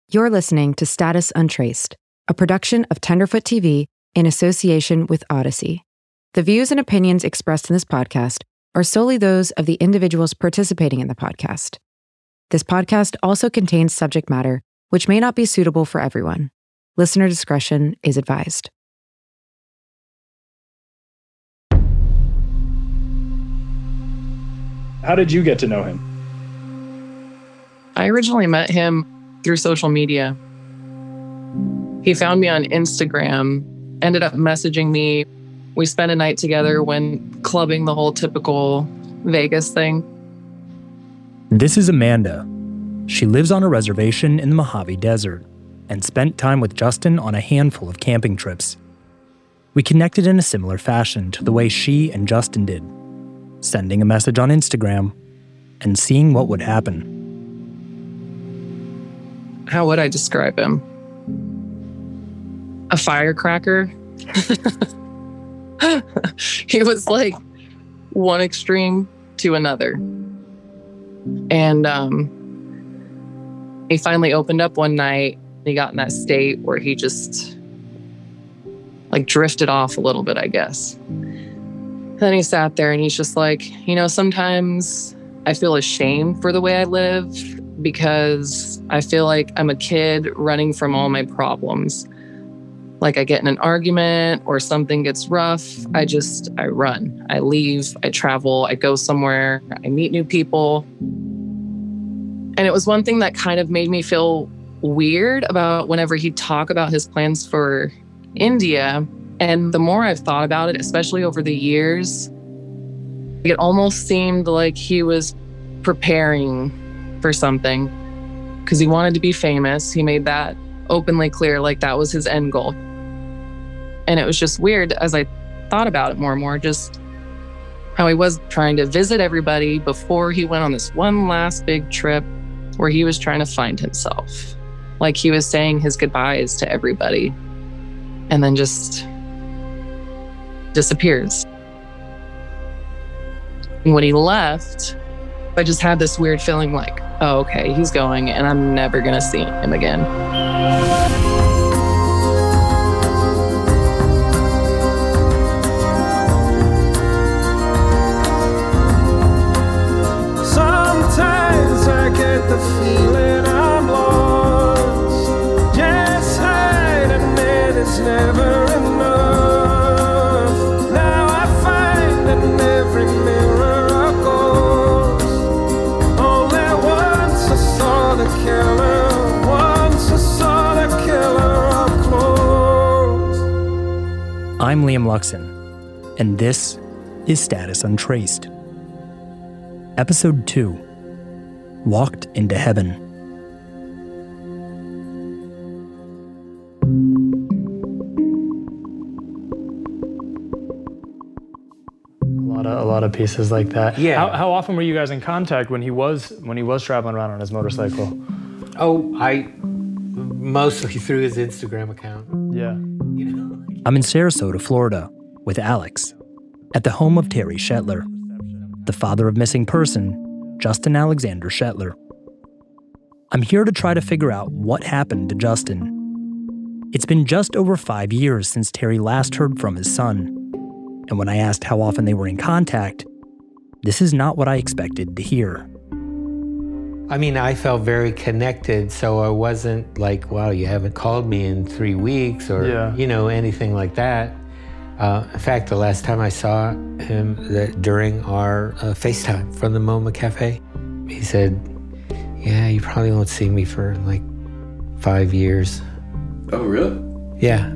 You're listening to Status Untraced, a production of Tenderfoot TV in association with Odyssey. The views and opinions expressed in this podcast are solely those of the individuals participating in the podcast. This podcast also contains subject matter which may not be suitable for everyone. Listener discretion is advised. How did you get to know him? I originally met him through social media. He found me on Instagram, ended up messaging me. We spent a night together when clubbing, the whole typical Vegas thing. This is Amanda. She lives on a reservation in the Mojave Desert and spent time with Justin on a handful of camping trips. We connected in a similar fashion to the way she and Justin did, sending a message on Instagram and seeing what would happen. How would I describe him? A firecracker. He was like one extreme to another. And he finally opened up one night. He got in that state where he just like drifted off a little bit, I guess. Then he sat there and he's just like, sometimes I feel ashamed for the way I live because I feel like I'm a kid running from all my problems. Like I get in an argument or something gets rough, I run, I leave, I travel, I go somewhere, I meet new people. And it was one thing that kind of made me feel weird about whenever he'd talk about his plans for India. And the more I've thought about it, especially over the years, it almost seemed like he was preparing for something because he wanted to be famous. He made that openly clear, like that was his end goal. And it was just weird as I thought about it more and more, just how he was trying to visit everybody before he went on this one last big trip where he was trying to find himself. Like he was saying his goodbyes to everybody and then just disappears. And when he left, I just had this weird feeling like, oh, okay, he's going and I'm never gonna see him again. Sometimes I get the feeling I'm lost. Just hide admit it's never enough. Now I find in every mirror a ghost. Only once I saw the killer. Once I saw the killer up close. I'm Liam Luxon, and this is Status Untraced. Episode 2, Walked into Heaven. A lot of pieces like that. Yeah. How often were you guys in contact when he was traveling around on his motorcycle? Oh, mostly through his Instagram account. Yeah. I'm in Sarasota, Florida, with Alex, at the home of Terry Shetler, the father of missing person, Justin Alexander Shetler. I'm here to try to figure out what happened to Justin. It's been just over 5 years since Terry last heard from his son, and when I asked how often they were in contact, this is not what I expected to hear. I mean, I felt very connected, so I wasn't like, wow, you haven't called me in 3 weeks or, anything like that. In fact, the last time I saw him during our FaceTime from the MoMA Cafe, he said, yeah, you probably won't see me for like 5 years. Oh, really? Yeah.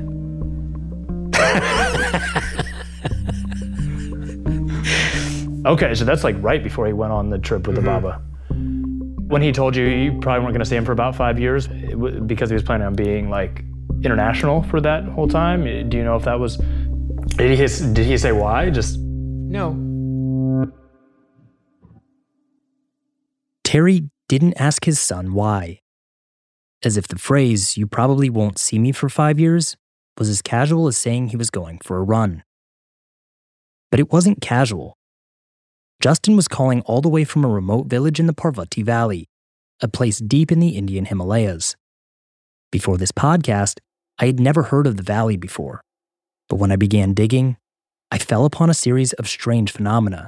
Okay, so that's like right before he went on the trip with the Baba. When he told you probably weren't going to see him for about 5 years because he was planning on being like international for that whole time. Do you know if that was? Did he say why? Just no. Terry didn't ask his son why. As if the phrase, "you probably won't see me for 5 years," was as casual as saying he was going for a run. But it wasn't casual. Justin was calling all the way from a remote village in the Parvati Valley, a place deep in the Indian Himalayas. Before this podcast, I had never heard of the valley before. But when I began digging, I fell upon a series of strange phenomena.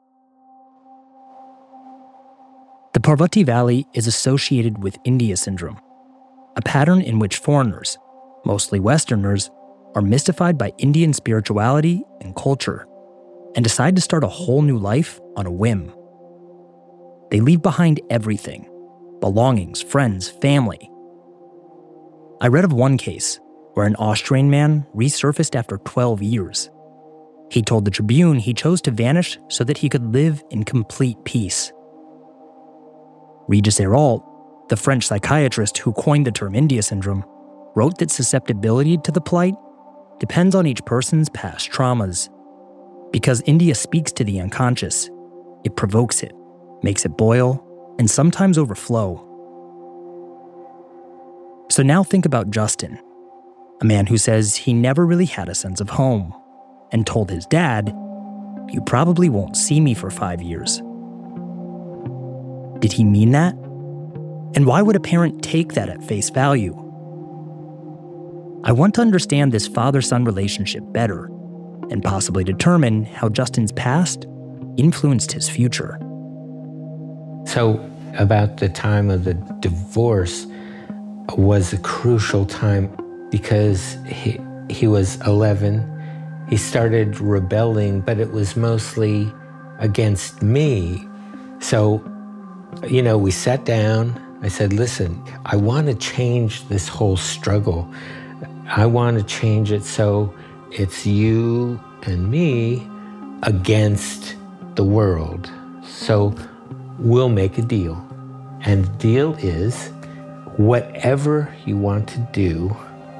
The Parvati Valley is associated with India syndrome, a pattern in which foreigners, mostly Westerners, are mystified by Indian spirituality and culture and decide to start a whole new life on a whim. They leave behind everything: belongings, friends, family. I read of one case where an Austrian man resurfaced after 12 years. He told the Tribune he chose to vanish so that he could live in complete peace. Regis Héralt, the French psychiatrist who coined the term India syndrome, wrote that susceptibility to the plight depends on each person's past traumas. Because India speaks to the unconscious, it provokes it, makes it boil, and sometimes overflow. So now think about Justin, a man who says he never really had a sense of home, and told his dad, "You probably won't see me for 5 years." Did he mean that? And why would a parent take that at face value? I want to understand this father-son relationship better and possibly determine how Justin's past influenced his future. So about the time of the divorce was a crucial time because he was 11. He started rebelling, but it was mostly against me. So, we sat down. I said, listen, I want to change this whole struggle. I want to change it so it's you and me against the world. So we'll make a deal. And the deal is, whatever you want to do,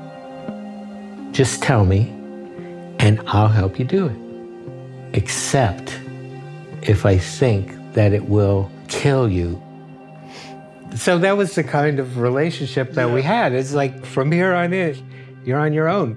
just tell me and I'll help you do it. Except if I think that it will kill you. So that was the kind of relationship that we had. It's like, from here on in, you're on your own.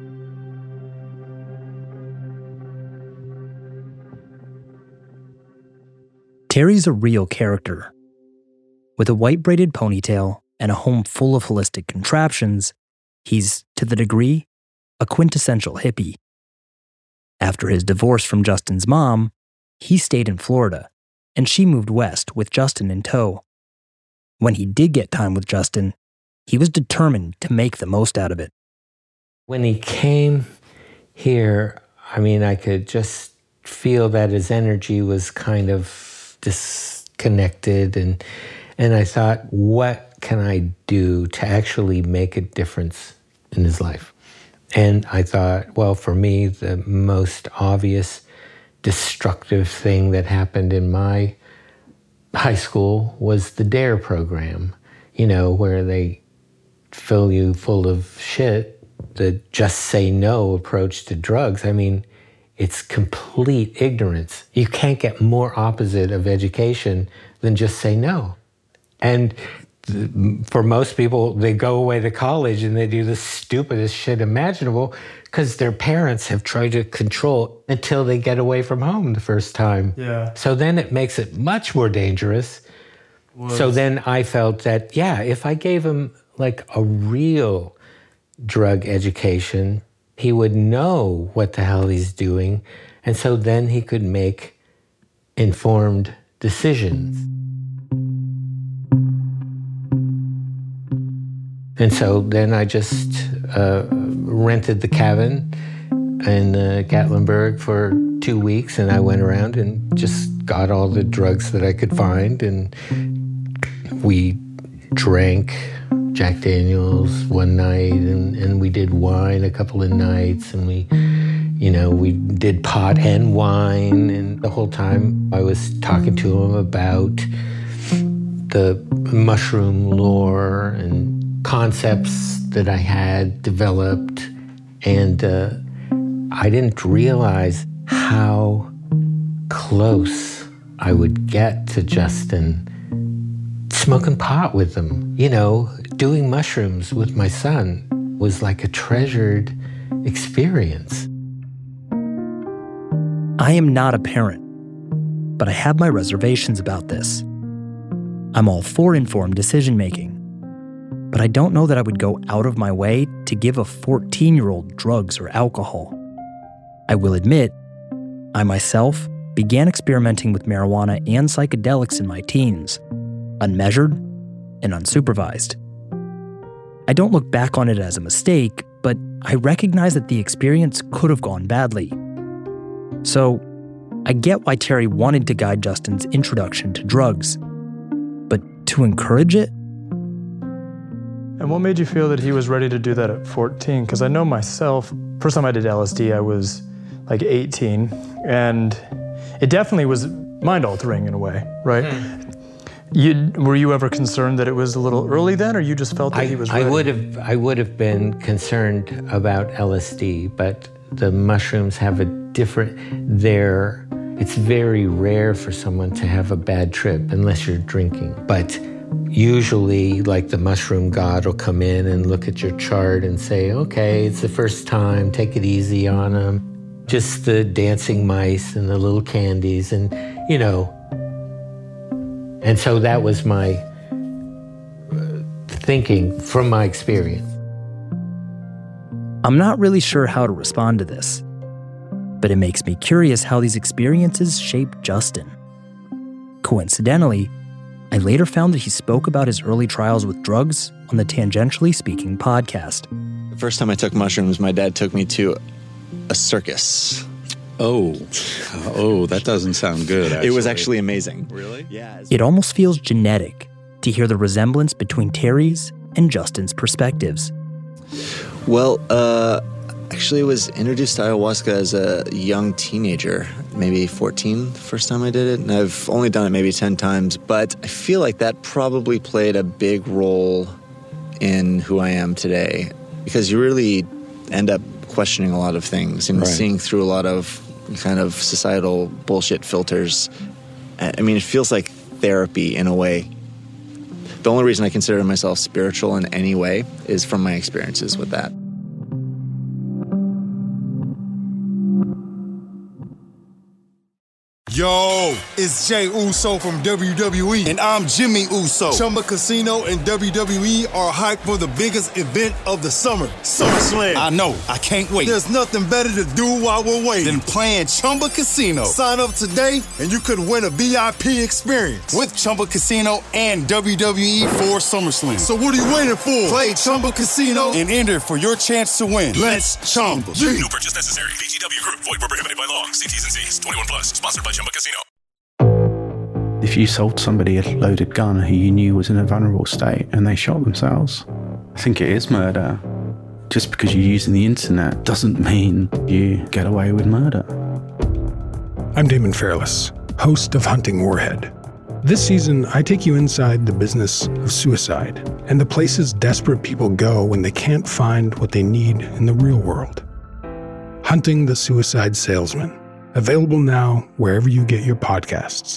Terry's a real character. With a white braided ponytail and a home full of holistic contraptions, he's, to the degree, a quintessential hippie. After his divorce from Justin's mom, he stayed in Florida, and she moved west with Justin in tow. When he did get time with Justin, he was determined to make the most out of it. When he came here, I could just feel that his energy was kind of disconnected, and I thought, what can I do to actually make a difference in his life? And I thought, well, for me, the most obvious destructive thing that happened in my high school was the DARE program, where they fill you full of shit, the just say no approach to drugs. It's complete ignorance. You can't get more opposite of education than just say no. And for most people, they go away to college and they do the stupidest shit imaginable because their parents have tried to control until they get away from home the first time. Yeah. So then it makes it much more dangerous. So then I felt that, if I gave him like a real drug education, he would know what the hell he's doing. And so then he could make informed decisions. And so then I just rented the cabin in Gatlinburg for 2 weeks, and I went around and just got all the drugs that I could find, and we drank Jack Daniels one night, and we did wine a couple of nights, and we did pot and wine, and the whole time I was talking to him about the mushroom lore and concepts that I had developed, and I didn't realize how close I would get to Justin smoking pot with him. Doing mushrooms with my son was like a treasured experience. I am not a parent, but I have my reservations about this. I'm all for informed decision-making, but I don't know that I would go out of my way to give a 14-year-old drugs or alcohol. I will admit, I myself began experimenting with marijuana and psychedelics in my teens, unmeasured and unsupervised. I don't look back on it as a mistake, but I recognize that the experience could have gone badly. So, I get why Terry wanted to guide Justin's introduction to drugs, but to encourage it? And what made you feel that he was ready to do that at 14? Because I know myself, first time I did LSD, I was like 18, and it definitely was mind-altering in a way, right? Were you ever concerned that it was a little early then, or you just felt that he was ready? I would have been concerned about LSD, but the mushrooms have a different, it's very rare for someone to have a bad trip unless you're drinking. But usually, like, the mushroom god will come in and look at your chart and say, okay, it's the first time, take it easy on them. Just the dancing mice and the little candies and, you know. And so that was my thinking from my experience. I'm not really sure how to respond to this, but it makes me curious how these experiences shaped Justin. Coincidentally, I later found that he spoke about his early trials with drugs on the Tangentially Speaking podcast. The first time I took mushrooms, my dad took me to a circus. Oh, that doesn't sound good, actually. It was actually amazing. Really? Yeah. It almost feels genetic to hear the resemblance between Terry's and Justin's perspectives. Well, actually I was introduced to ayahuasca as a young teenager, maybe 14 the first time I did it. And I've only done it maybe 10 times, but I feel like that probably played a big role in who I am today, because you really end up questioning a lot of things and seeing through a lot of kind of societal bullshit filters. I mean, it feels like therapy in a way. The only reason I consider myself spiritual in any way is from my experiences with that. Yo, it's Jey Uso from WWE, and I'm Jimmy Uso. Chumba Casino and WWE are hyped for the biggest event of the summer, SummerSlam. I know, I can't wait. There's nothing better to do while we're waiting than playing Chumba Casino. Sign up today, and you could win a VIP experience with Chumba Casino and WWE for SummerSlam. So what are you waiting for? Play Chumba Casino and enter for your chance to win. Let's Chumba. No purchase necessary. VGW Group. Void where prohibited by law. See T's and C's. 21 plus. Sponsored by Chumba Casino. If you sold somebody a loaded gun who you knew was in a vulnerable state and they shot themselves, I think it is murder. Just because you're using the internet doesn't mean you get away with murder. I'm Damon Fairless, host of Hunting Warhead. This season, I take you inside the business of suicide and the places desperate people go when they can't find what they need in the real world. Hunting the Suicide Salesman. Available now wherever you get your podcasts.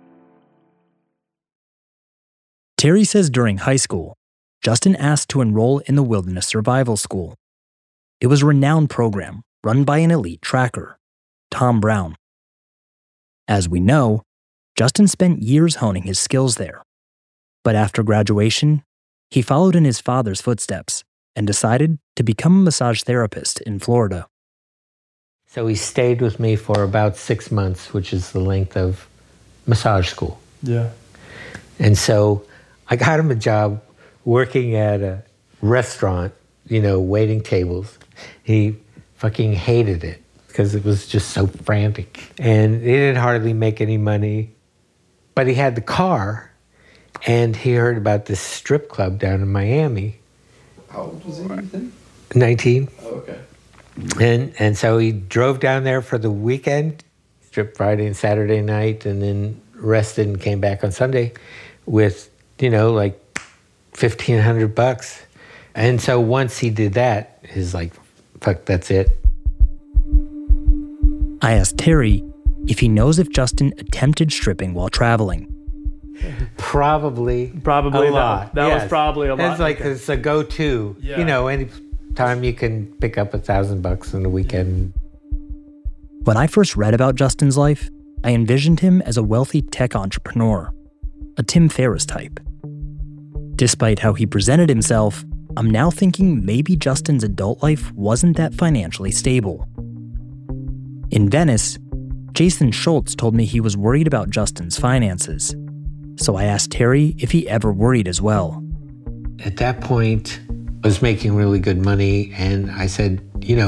Terry says during high school, Justin asked to enroll in the Wilderness Survival School. It was a renowned program run by an elite tracker, Tom Brown. As we know, Justin spent years honing his skills there. But after graduation, he followed in his father's footsteps and decided to become a massage therapist in Florida. So he stayed with me for about 6 months, which is the length of massage school. Yeah. And so I got him a job working at a restaurant, waiting tables. He fucking hated it because it was just so frantic. And he didn't hardly make any money. But he had the car, and he heard about this strip club down in Miami. How old was he, you think? 19. Oh, okay. And so he drove down there for the weekend, stripped Friday and Saturday night, and then rested and came back on Sunday with, like $1,500. And so once he did that, he's like, fuck, that's it. I asked Terry if he knows if Justin attempted stripping while traveling. Probably a lot. That was probably a lot. It's like it's a go-to. Yeah. Any time you can pick up $1,000 on the weekend. When I first read about Justin's life, I envisioned him as a wealthy tech entrepreneur, a Tim Ferriss type. Despite how he presented himself, I'm now thinking maybe Justin's adult life wasn't that financially stable. In Venice, Jason Schultz told me he was worried about Justin's finances. So I asked Terry if he ever worried as well. At that point, I was making really good money, and I said,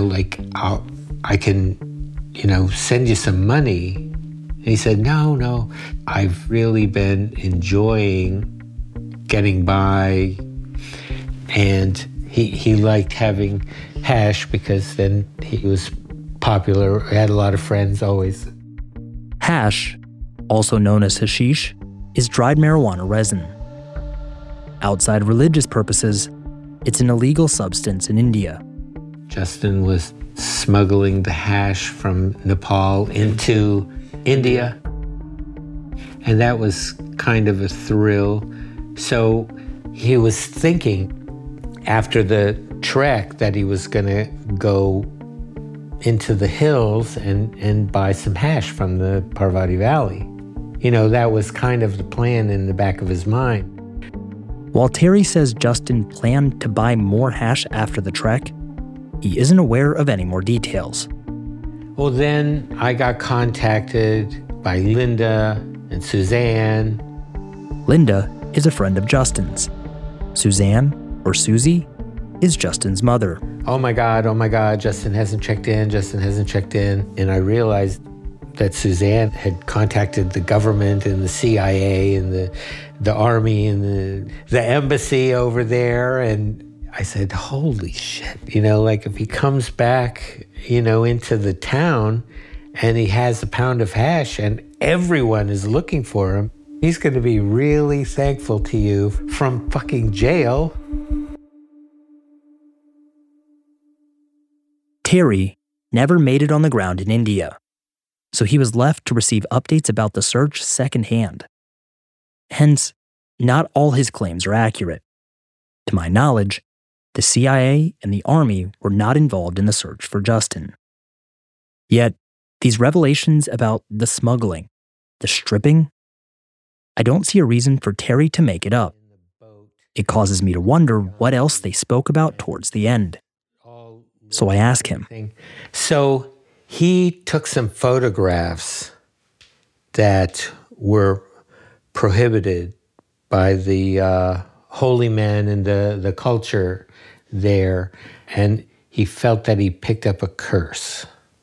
I can, send you some money. And he said, no, I've really been enjoying getting by. And he liked having hash because then he was popular, had a lot of friends always. Hash, also known as hashish, is dried marijuana resin. Outside religious purposes, it's an illegal substance in India. Justin was smuggling the hash from Nepal into India, and that was kind of a thrill. So he was thinking after the trek that he was going to go into the hills and buy some hash from the Parvati Valley. That was kind of the plan in the back of his mind. While Terry says Justin planned to buy more hash after the trek, he isn't aware of any more details. Well, then I got contacted by Linda and Suzanne. Linda is a friend of Justin's. Suzanne, or Susie, is Justin's mother. Oh my God, Justin hasn't checked in. And I realized that Suzanne had contacted the government and the CIA and the army and the embassy over there. And I said, holy shit, if he comes back, into the town and he has a pound of hash and everyone is looking for him, he's going to be really thankful to you from fucking jail. Terry never made it on the ground in India, so he was left to receive updates about the search secondhand. Hence, not all his claims are accurate. To my knowledge, the CIA and the Army were not involved in the search for Justin. Yet, these revelations about the smuggling, the stripping, I don't see a reason for Terry to make it up. It causes me to wonder what else they spoke about towards the end. So I ask him. So he took some photographs that were prohibited by the holy men and the culture there, and he felt that he picked up a curse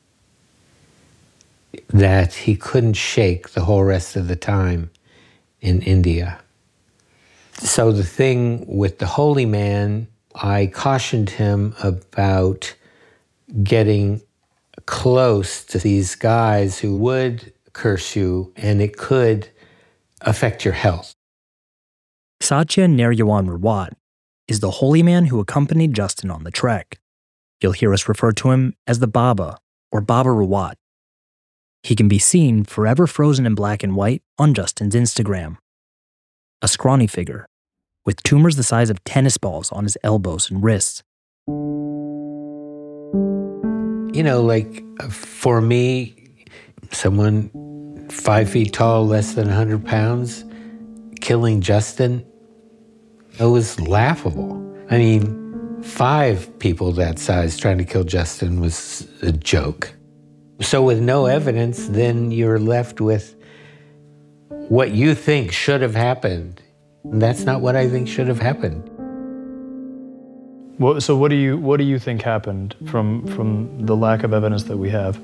that he couldn't shake the whole rest of the time in India. So the thing with the holy man, I cautioned him about getting close to these guys who would curse you, and it could affect your health. Satya Narayan Rawat is the holy man who accompanied Justin on the trek. You'll hear us refer to him as the Baba, or Baba Rawat. He can be seen forever frozen in black and white on Justin's Instagram. A scrawny figure, with tumors the size of tennis balls on his elbows and wrists. For me, someone 5 feet tall, less than 100 pounds, killing Justin, it was laughable. 5 people that size trying to kill Justin was a joke. So with no evidence, then you're left with what you think should have happened. And that's not what I think should have happened. So what do you think happened from the lack of evidence that we have?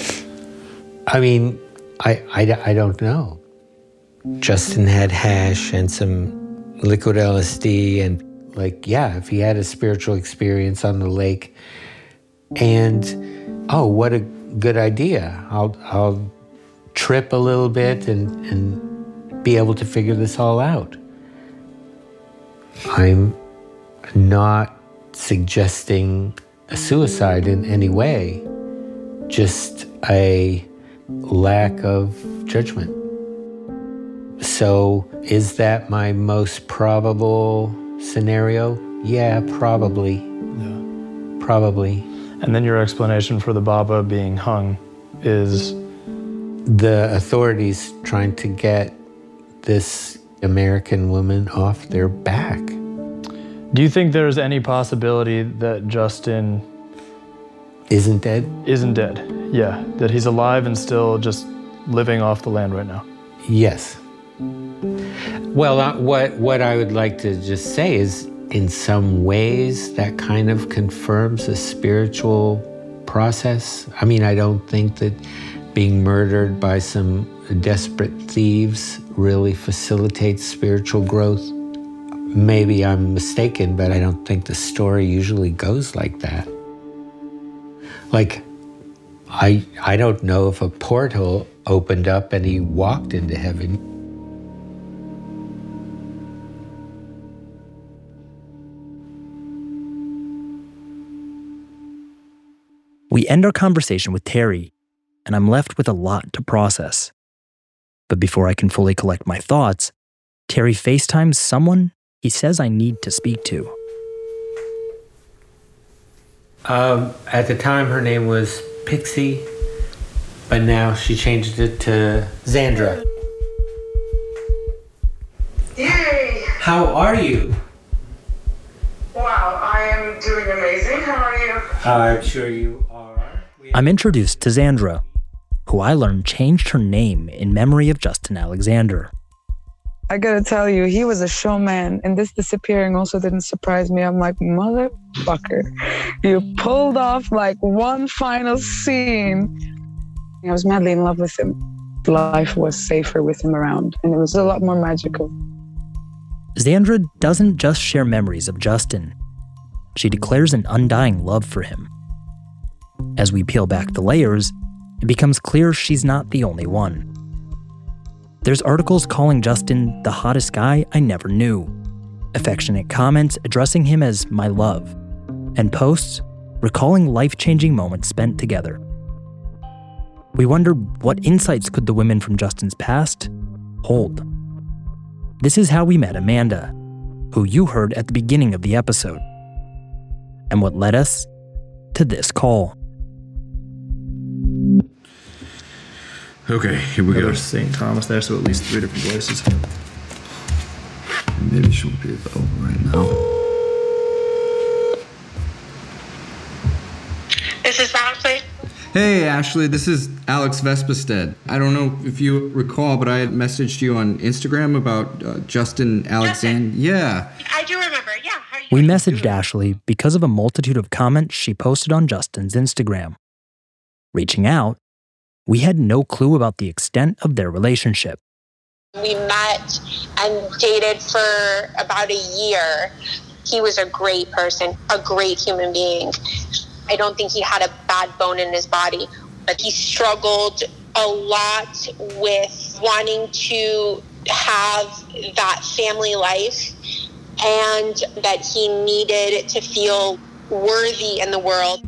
I don't know. Justin had hash and some liquid LSD, and if he had a spiritual experience on the lake, and what a good idea. I'll trip a little bit and be able to figure this all out. I'm not suggesting a suicide in any way, just a lack of judgment. So is that my most probable scenario? Yeah, probably. Yeah. Probably. And then your explanation for the Baba being hung is? The authorities trying to get this American women off their back. Do you think there's any possibility that Justin isn't dead? Isn't dead, yeah. That he's alive and still just living off the land right now? Yes. Well, what I would like to just say is, in some ways, that kind of confirms a spiritual process. I mean, I don't think that being murdered by some desperate thieves really facilitates spiritual growth. Maybe I'm mistaken, but I don't think the story usually goes like that. Like, I don't know if a portal opened up and he walked into heaven. We end our conversation with Terry, and I'm left with a lot to process. But before I can fully collect my thoughts, Terry FaceTimes someone he says I need to speak to. At the time, her name was Pixie, but now she changed it to Xandra. Yay! How are you? Wow, I am doing amazing. How are you? I'm sure you are. I'm introduced to Xandra, who I learned changed her name in memory of Justin Alexander. I gotta tell you, he was a showman, and this disappearing also didn't surprise me. I'm like, motherfucker, you pulled off like one final scene. I was madly in love with him. Life was safer with him around, and it was a lot more magical. Xandra doesn't just share memories of Justin. She declares an undying love for him. As we peel back the layers, it becomes clear she's not the only one. There's articles calling Justin the hottest guy I never knew, affectionate comments addressing him as my love, and posts recalling life-changing moments spent together. We wonder what insights could the women from Justin's past hold. This is how we met Amanda, who you heard at the beginning of the episode, and what led us to this call. Okay, here we go. There's St. Thomas there, so at least 3 different voices. Maybe she won't be available right now. This is Ashley. Hey, Ashley, this is Alex Vespestead. I don't know if you recall, but I had messaged you on Instagram about Justin Alexander. Yeah. I do remember, yeah. How are you? We messaged Ashley because of a multitude of comments she posted on Justin's Instagram. Reaching out, we had no clue about the extent of their relationship. We met and dated for about a year. He was a great person, a great human being. I don't think he had a bad bone in his body, but he struggled a lot with wanting to have that family life and that he needed to feel worthy in the world.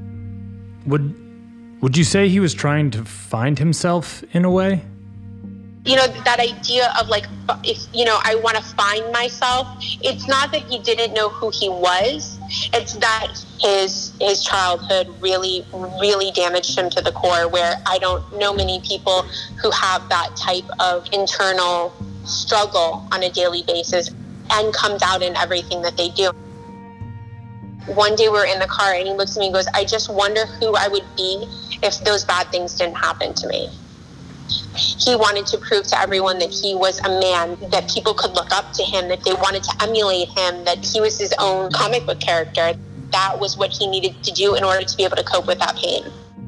Would you say he was trying to find himself in a way? You know, that idea of like, if, you know, I want to find myself. It's not that he didn't know who he was. It's that his childhood really, really damaged him to the core, where I don't know many people who have that type of internal struggle on a daily basis and comes out in everything that they do. One day we were in the car and he looks at me and goes, I just wonder who I would be if those bad things didn't happen to me. He wanted to prove to everyone that he was a man, that people could look up to him, that they wanted to emulate him, that he was his own comic book character. That was what he needed to do in order to be able to cope with that pain.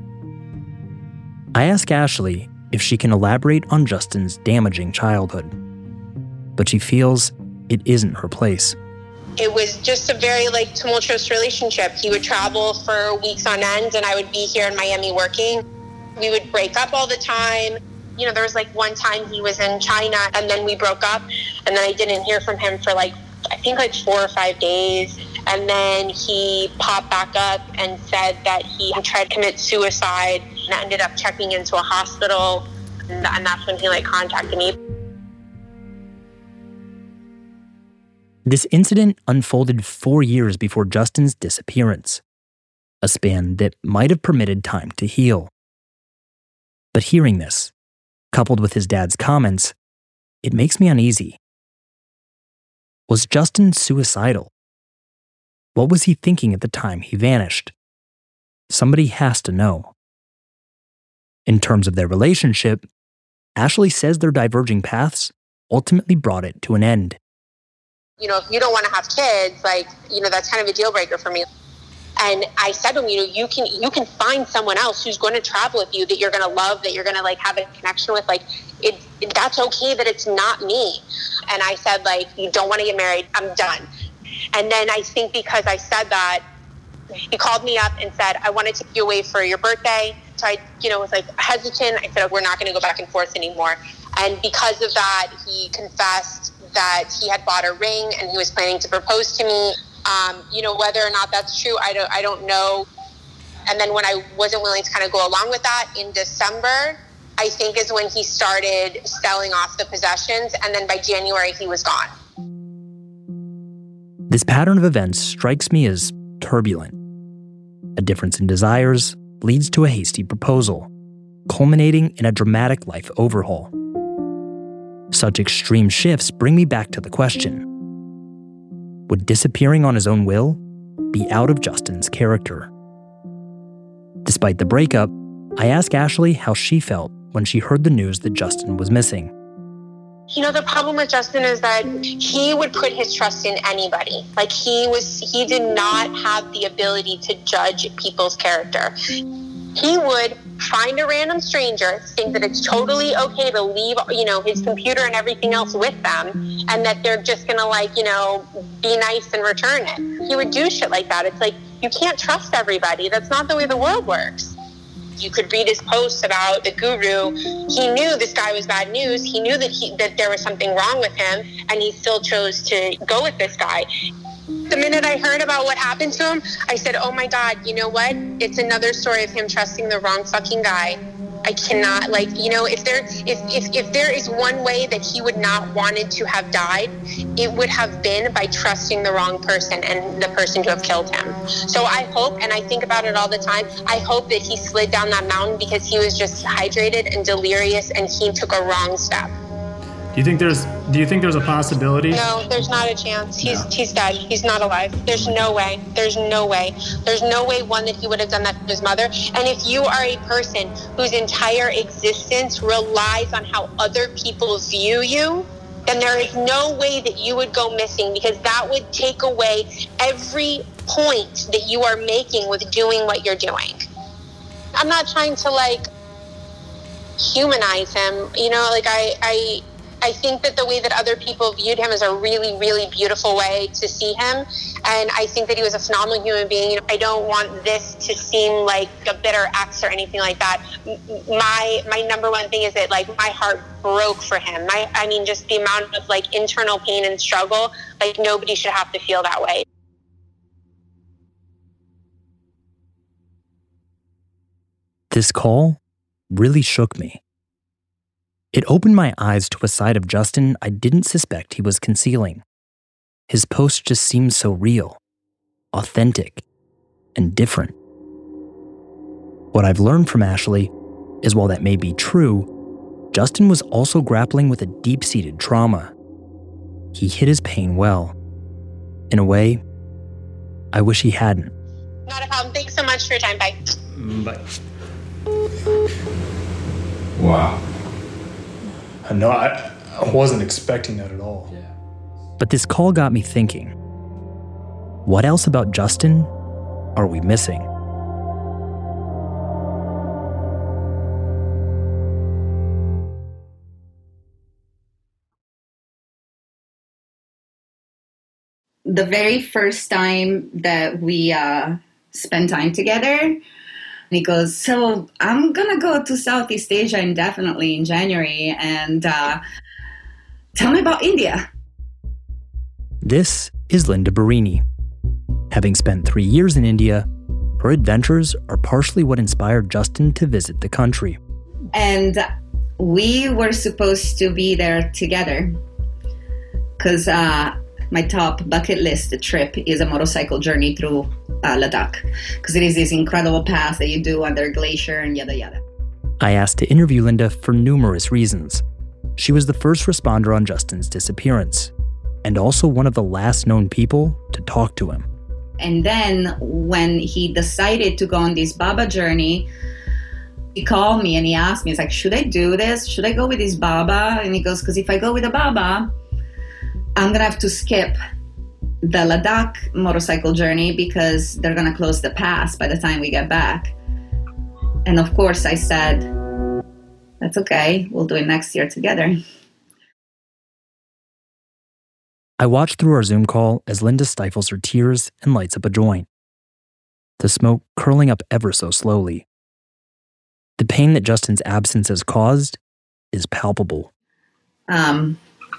I ask Ashley if she can elaborate on Justin's damaging childhood, but she feels it isn't her place. It was just a very tumultuous relationship. He would travel for weeks on end and I would be here in Miami working. We would break up all the time. You know, there was one time he was in China and then we broke up and then I didn't hear from him for I think 4 or 5 days. And then he popped back up and said that he tried to commit suicide and ended up checking into a hospital. And that's when he contacted me. This incident unfolded 4 years before Justin's disappearance, a span that might have permitted time to heal. But hearing this, coupled with his dad's comments, it makes me uneasy. Was Justin suicidal? What was he thinking at the time he vanished? Somebody has to know. In terms of their relationship, Ashley says their diverging paths ultimately brought it to an end. You know, if you don't want to have kids, like, you know, that's kind of a deal breaker for me. And I said to him, you know, you can find someone else who's going to travel with you that you're going to love, that you're going to like have a connection with. Like, that's okay that it's not me. And I said, like, you don't want to get married. I'm done. And then I think because I said that, he called me up and said, I want to take you away for your birthday. So I, you know, was like hesitant. I said, we're not going to go back and forth anymore. And because of that, he confessed that he had bought a ring and he was planning to propose to me. You know, whether or not that's true, I don't know. And then when I wasn't willing to kind of go along with that, in December, I think is when he started selling off the possessions. And then by January, he was gone. This pattern of events strikes me as turbulent. A difference in desires leads to a hasty proposal, culminating in a dramatic life overhaul. Such extreme shifts bring me back to the question: would disappearing on his own will be out of Justin's character? Despite the breakup, I asked Ashley how she felt when she heard the news that Justin was missing. You know, the problem with Justin is that he would put his trust in anybody. Like, he did not have the ability to judge people's character. He would find a random stranger, think that it's totally okay to leave, you know, his computer and everything else with them, and that they're just gonna, like, you know, be nice and return it. He would do shit like that. It's like, you can't trust everybody. That's not the way the world works. You could read his posts about the guru. He knew this guy was bad news. He knew that there was something wrong with him, and he still chose to go with this guy. The minute I heard about what happened to him, I said, oh my God, you know what? It's another story of him trusting the wrong fucking guy. I cannot, like, you know, if there is one way that he would not wanted to have died, it would have been by trusting the wrong person and the person to have killed him. So I hope, and I think about it all the time, I hope that he slid down that mountain because he was just dehydrated and delirious and he took a wrong step. Do you think there's a possibility? No, there's not a chance. He's dead. He's not alive. There's no way. There's no way. There's no way, one, that he would have done that to his mother. And if you are a person whose entire existence relies on how other people view you, then there is no way that you would go missing, because that would take away every point that you are making with doing what you're doing. I'm not trying to, like, humanize him. You know, like, I think that the way that other people viewed him is a really, really beautiful way to see him. And I think that he was a phenomenal human being. I don't want this to seem like a bitter ex or anything like that. My number one thing is that, like, my heart broke for him. I mean, just the amount of, like, internal pain and struggle, like, nobody should have to feel that way. This call really shook me. It opened my eyes to a side of Justin I didn't suspect he was concealing. His post just seemed so real, authentic, and different. What I've learned from Ashley is, while that may be true, Justin was also grappling with a deep-seated trauma. He hid his pain well. In a way, I wish he hadn't. Not a problem. Thanks so much for your time. Bye. Bye. Wow. No, I wasn't expecting that at all. But this call got me thinking. What else about Justin are we missing? The very first time that we spent time together, he goes, so I'm going to go to Southeast Asia indefinitely in January, and tell me about India. This is Linda Barini. Having spent 3 years in India, her adventures are partially what inspired Justin to visit the country. And we were supposed to be there together because my top bucket list trip is a motorcycle journey through Ladakh, because it is this incredible path that you do under a glacier and yada yada. I asked to interview Linda for numerous reasons. She was the first responder on Justin's disappearance. and also one of the last known people to talk to him. And then when he decided to go on this Baba journey, he called me and he asked me, he's like, should I do this? Should I go with this Baba? And he goes, because if I go with a Baba, I'm going to have to skip the Ladakh motorcycle journey because they're going to close the pass by the time we get back. And of course I said, that's okay. We'll do it next year together. I watch through our Zoom call as Linda stifles her tears and lights up a joint, the smoke curling up ever so slowly. The pain that Justin's absence has caused is palpable. Because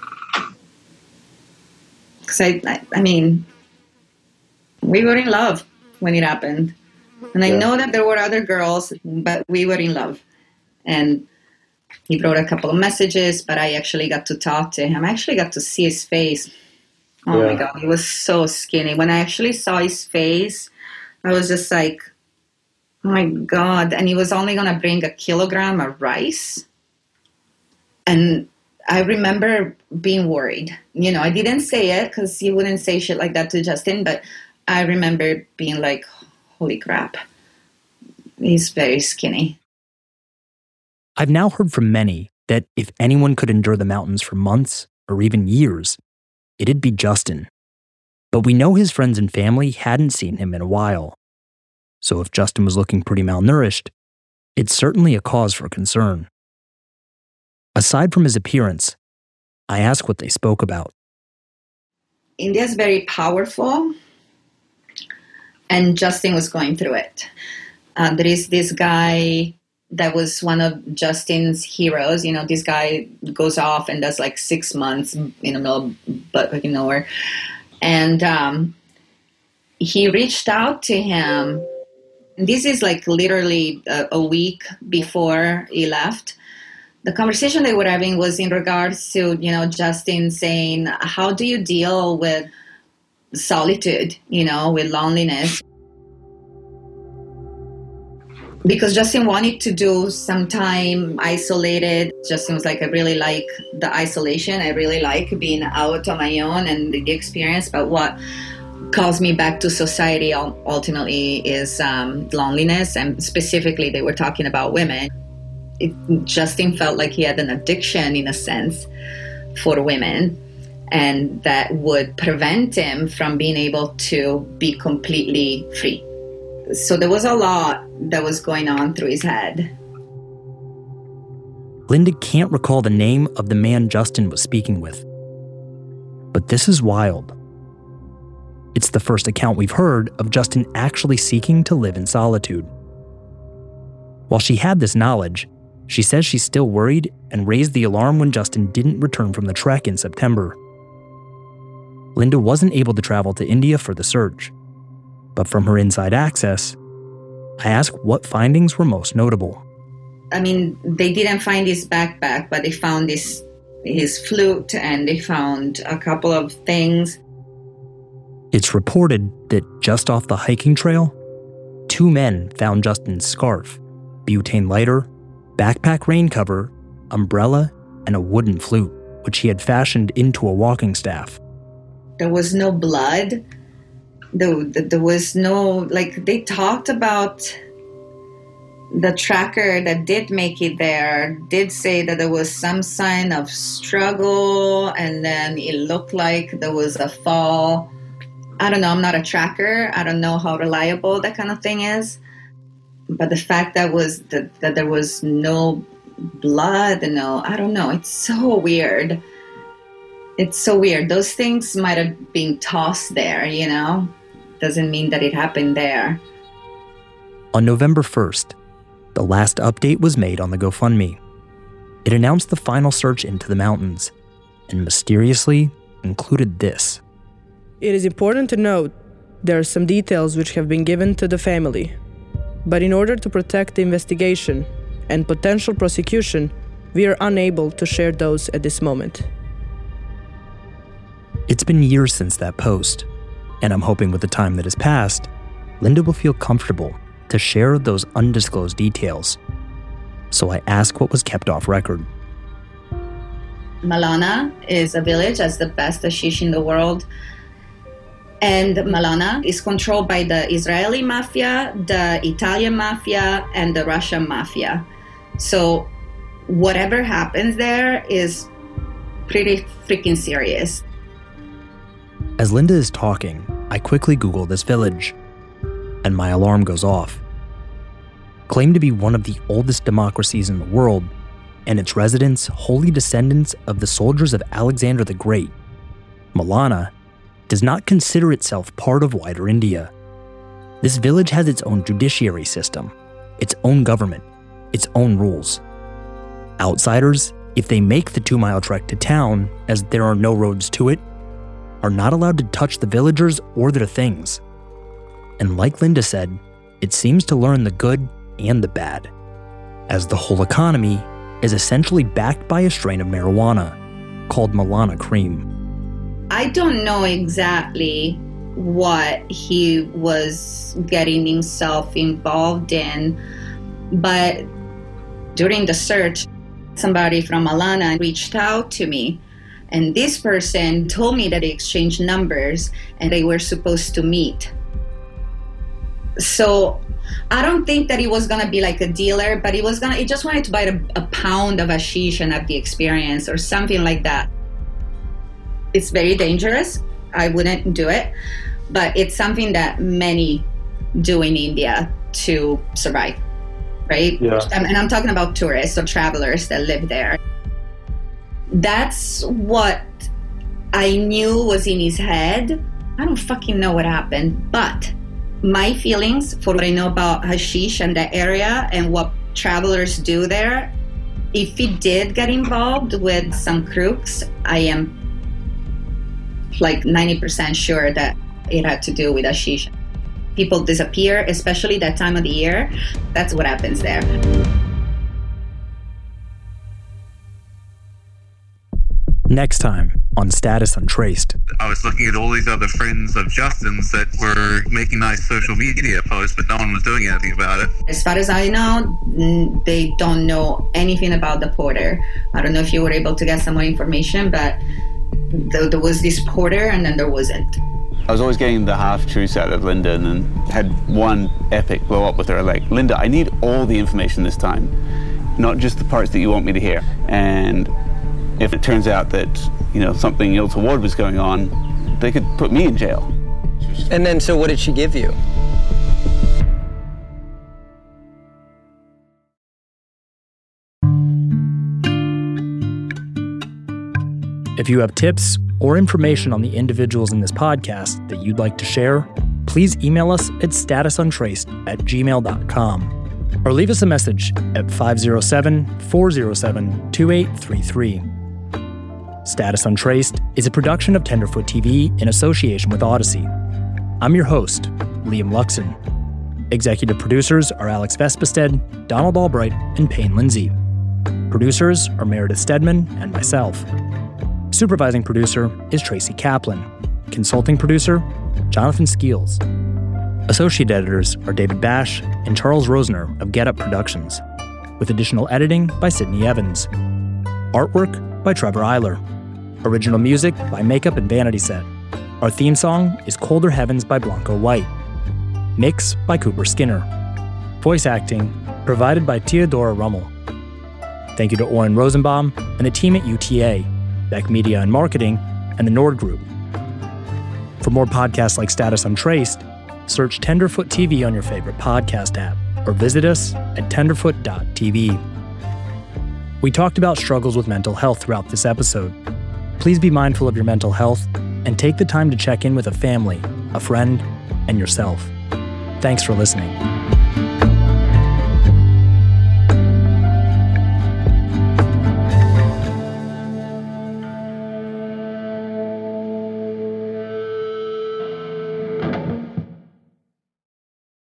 I mean, we were in love when it happened. And I know that there were other girls, but we were in love. And he wrote a couple of messages, but I actually got to talk to him. I actually got to see his face. Oh my God, he was so skinny. When I actually saw his face, I was just like, oh my God. And he was only going to bring 1 kilogram of rice. And I remember being worried. You know, I didn't say it because he wouldn't say shit like that to Justin, but I remember being like, holy crap, he's very skinny. I've now heard from many that if anyone could endure the mountains for months or even years, it'd be Justin. But we know his friends and family hadn't seen him in a while. So if Justin was looking pretty malnourished, it's certainly a cause for concern. Aside from his appearance, I ask what they spoke about. India's very powerful, and Justin was going through it. There is this guy that was one of Justin's heroes. You know, this guy goes off and does like 6 months in the middle of fucking nowhere. And he reached out to him. This is like literally a week before he left. The conversation they were having was in regards to, you know, Justin saying, how do you deal with solitude, you know, with loneliness? Because Justin wanted to do some time isolated. Justin was like, I really like the isolation. I really like being out on my own and the experience. But what calls me back to society ultimately is loneliness. And specifically, they were talking about women. Justin felt like he had an addiction, in a sense, for women. And that would prevent him from being able to be completely free. So there was a lot that was going on through his head. Linda can't recall the name of the man Justin was speaking with. But this is wild. It's the first account we've heard of Justin actually seeking to live in solitude. While she had this knowledge, she says she's still worried and raised the alarm when Justin didn't return from the trek in September. Linda wasn't able to travel to India for the search. But from her inside access, I asked what findings were most notable. I mean, they didn't find his backpack, but they found his flute and they found a couple of things. It's reported that just off the hiking trail, 2 men found Justin's scarf, butane lighter, backpack rain cover, umbrella, and a wooden flute, which he had fashioned into a walking staff. There was no blood. There was no, like, they talked about the tracker that did make it there, did say that there was some sign of struggle, and then it looked like there was a fall. I don't know, I'm not a tracker. I don't know how reliable that kind of thing is. But the fact that there was no blood, I don't know, it's so weird. It's so weird. Those things might have been tossed there, you know? Doesn't mean that it happened there. On November 1st, the last update was made on the GoFundMe. It announced the final search into the mountains, and mysteriously included this. It is important to note there are some details which have been given to the family. But in order to protect the investigation and potential prosecution, we are unable to share those at this moment. It's been years since that post, and I'm hoping with the time that has passed, Linda will feel comfortable to share those undisclosed details. So I ask what was kept off record. Malana is a village that's the best hashish in the world. And Malana is controlled by the Israeli mafia, the Italian mafia, and the Russian mafia. So whatever happens there is pretty freaking serious. As Linda is talking, I quickly Google this village, and my alarm goes off. Claimed to be one of the oldest democracies in the world, and its residents wholly descendants of the soldiers of Alexander the Great, Malana does not consider itself part of wider India. This village has its own judiciary system, its own government, its own rules. Outsiders, if they make the 2-mile trek to town, as there are no roads to it, are not allowed to touch the villagers or their things. And like Linda said, it seems to learn the good and the bad, as the whole economy is essentially backed by a strain of marijuana called Malana Cream. I don't know exactly what he was getting himself involved in, but during the search, somebody from Malana reached out to me, and this person told me that they exchanged numbers and they were supposed to meet. So I don't think that he was gonna be like a dealer, but he just wanted to buy a pound of hashish and have the experience or something like that. It's very dangerous. I wouldn't do it, but it's something that many do in India to survive, right? Yeah. And I'm talking about tourists or travelers that live there. That's what I knew was in his head. I don't fucking know what happened, but my feelings for what I know about hashish and the area and what travelers do there, if he did get involved with some crooks, I am like 90% sure that it had to do with hashish. People disappear, especially that time of the year. That's what happens there. Next time on Status Untraced. I was looking at all these other friends of Justin's that were making nice social media posts, but no one was doing anything about it. As far as I know, they don't know anything about the porter. I don't know if you were able to get some more information, but there was this porter and then there wasn't. I was always getting the half-truths out of Linda, and then had one epic blow up with her. Like, Linda, I need all the information this time, not just the parts that you want me to hear. And if it turns out that, something untoward was going on, they could put me in jail. And then, so what did she give you? If you have tips or information on the individuals in this podcast that you'd like to share, please email us at statusuntraced@gmail.com or leave us a message at 507-407-2833. Status Untraced is a production of Tenderfoot TV in association with Odyssey. I'm your host, Liam Luxon. Executive producers are Alex Vespestead, Donald Albright, and Payne Lindsay. Producers are Meredith Stedman and myself. Supervising producer is Tracy Kaplan. Consulting producer, Jonathan Skeels. Associate editors are David Bash and Charles Rosner of Get Up Productions, with additional editing by Sydney Evans. Artwork by Trevor Eiler. Original music by Makeup and Vanity Set. Our theme song is Colder Heavens by Blanco White. Mix by Cooper Skinner. Voice acting provided by Theodora Rummel. Thank you to Oren Rosenbaum and the team at UTA, Beck Media and Marketing, and the Nord Group. For more podcasts like Status Untraced, search Tenderfoot TV on your favorite podcast app or visit us at tenderfoot.tv. We talked about struggles with mental health throughout this episode. Please be mindful of your mental health and take the time to check in with a family, a friend, and yourself. Thanks for listening.